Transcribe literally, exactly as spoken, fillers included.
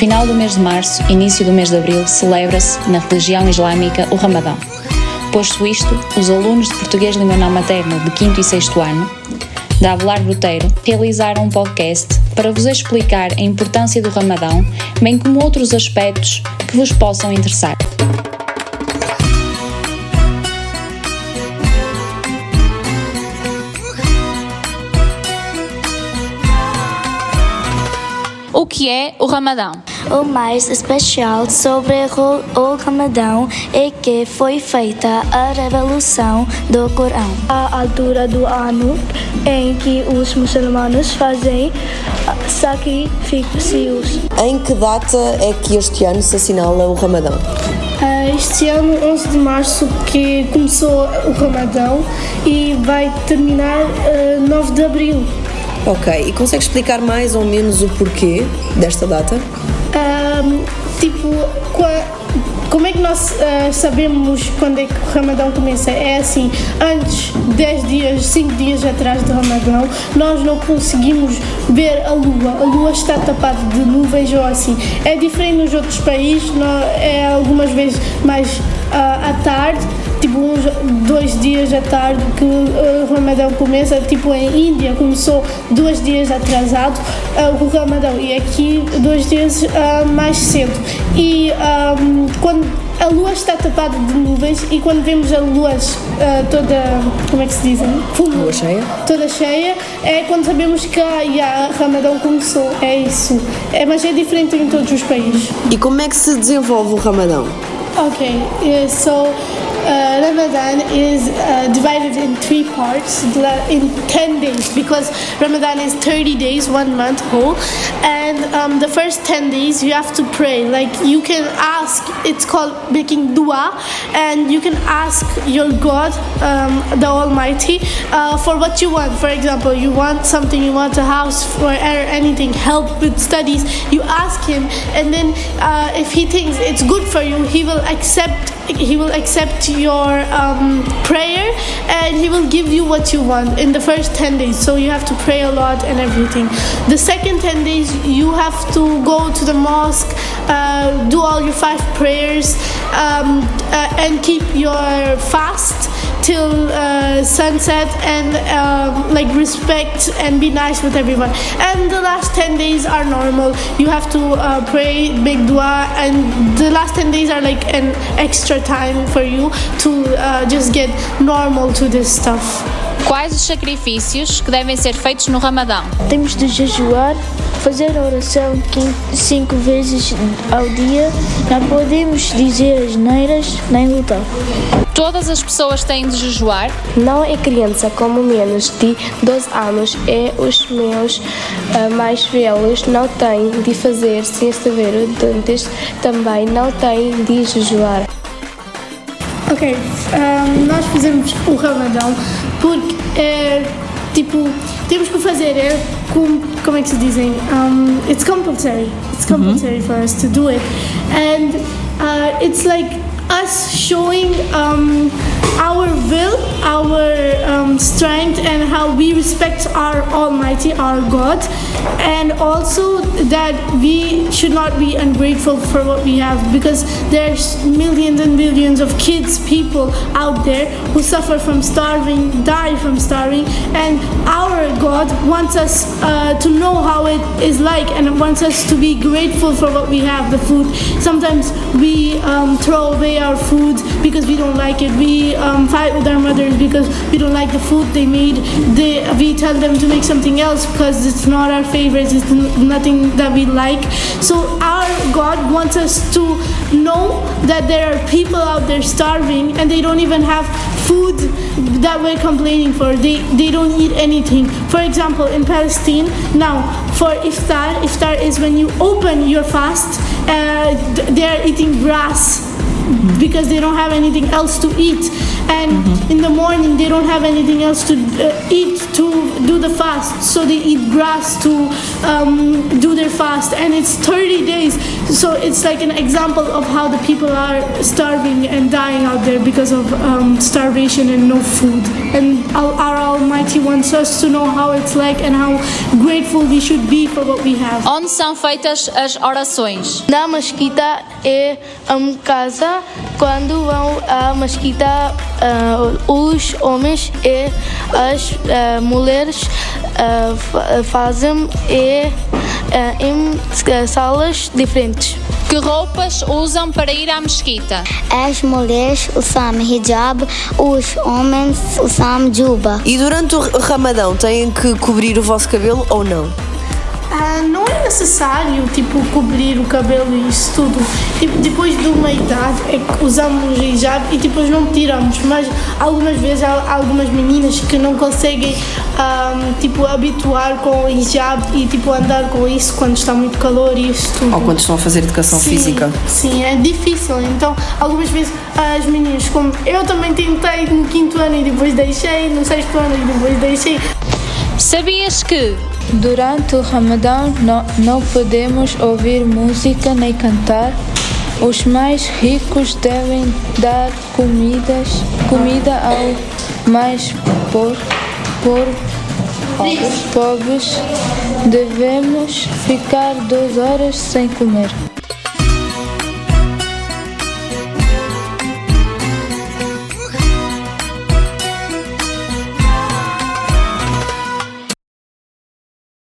Final do mês de março, início do mês de abril, celebra-se, na religião islâmica, o Ramadão. Posto isto, os alunos de Português Língua Não Materna de quinto e sexto ano, da Avelar Roteiro, realizaram um podcast para vos explicar a importância do Ramadão, bem como outros aspectos que vos possam interessar. O que é o Ramadão? O mais especial sobre o Ramadão é que foi feita a revelação do Corão. A altura do ano em que os muçulmanos fazem sacrifícios. Em que data é que este ano se assinala o Ramadão? Este ano, onze de março, que começou o Ramadão e vai terminar uh, nove de abril. Ok, e consegue explicar mais ou menos o porquê desta data? Um, tipo, como é que nós uh, sabemos quando é que o Ramadão começa? É assim, antes, dez dias, cinco dias atrás do Ramadão, nós não conseguimos ver a lua. A lua está tapada de nuvens ou assim. É diferente nos outros países, não, é algumas vezes mais uh, à tarde, tipo uns dois dias à tarde que uh, o Ramadão começa, tipo em Índia começou dois dias atrasado uh, o Ramadão e aqui dois dias uh, mais cedo. E um, quando a lua está tapada de nuvens e quando vemos a lua uh, toda, como é que se diz? Lua cheia. Toda cheia, é quando sabemos que a Ramadão começou, é isso. É, mas é diferente em todos os países. E como é que se desenvolve o Ramadão? Okay, yeah, so uh, Ramadan is uh, divided in three parts in ten days because Ramadan is thirty days, one month whole, and um, the first ten days you have to pray. Like you can ask, it's called making dua, and you can ask your God, um, the Almighty, uh, for what you want. For example, you want something, you want a house or anything, help with studies, you ask Him, and then uh, if He thinks it's good for you, He will accept he will accept your um, prayer and He will give you what you want in the first ten days. So you have to pray a lot and everything. The second ten days you have to go to the mosque, uh, do all your five prayers, um, uh, and keep your fast till uh, sunset, and um, like respect and be nice with everyone. And the last ten days are normal. You have to uh, pray, make dua, and the last ten days are like an extra time for you to uh, just get normal to this stuff. Quais os sacrifícios que devem ser feitos no Ramadão? Temos de jejuar, fazer a oração cinco vezes ao dia, não podemos dizer asneiras nem lutar. Todas as pessoas têm de jejuar? Não é criança como menos de doze anos, é os meus uh, mais velhos não têm de fazer sem saber dentes, também não têm de jejuar. Ok, um, nós fazemos o Ramadão porque é tipo, temos que fazer, é como, como é que se dizem? Um, it's compulsory. It's compulsory mm-hmm. for us to do it. And uh, it's like us showing um, our will, our um, strength, and how we respect our Almighty, our God, and also that we should not be ungrateful for what we have, because there's millions and billions of kids, people out there who suffer from starving, die from starving, and our God wants us uh, to know how it is like, and wants us to be grateful for what we have, the food. Sometimes we um, throw away our food because we don't like it. We um, fight with our mothers because we don't like the food they made. They, we tell them to make something else because it's not our favorites, it's n- nothing that we like. So our God wants us to know that there are people out there starving and they don't even have food that we're complaining for. They, they don't eat anything. For example, in Palestine, now for iftar, iftar is when you open your fast, uh, they're eating grass. because they don't have anything else to eat, and mm-hmm. in the morning they don't have anything else to uh, eat to do the fast, so they eat grass to um, do their fast, and it's thirty days, so it's like an example of how the people are starving and dying out there because of um, starvation and no food. And our, our Almighty wants us to know how it's like and how grateful we should be for what we have. Onde são feitas as orações? Na mesquita é uma casa. Quando vão à mesquita, uh, os homens e as uh, mulheres uh, fazem e, uh, em salas diferentes. Que roupas usam para ir à mesquita? As mulheres usam hijab, os homens usam juba. E durante o Ramadão têm que cobrir o vosso cabelo ou não? Uh, não é necessário, tipo, cobrir o cabelo e isso tudo. Tipo, depois de uma idade é que usamos o hijab e depois não tiramos, mas algumas vezes há algumas meninas que não conseguem um, tipo, habituar com o hijab e tipo, andar com isso quando está muito calor e isso tudo. Ou quando estão a fazer educação sim, física. Sim, é difícil. Então, algumas vezes as meninas, como eu também tentei no quinto ano e depois deixei, no sexto ano e depois deixei. Sabias que durante o Ramadão não, não podemos ouvir música nem cantar? Os mais ricos devem dar comidas, comida ao mais por, por, pobres. Devemos ficar duas horas sem comer.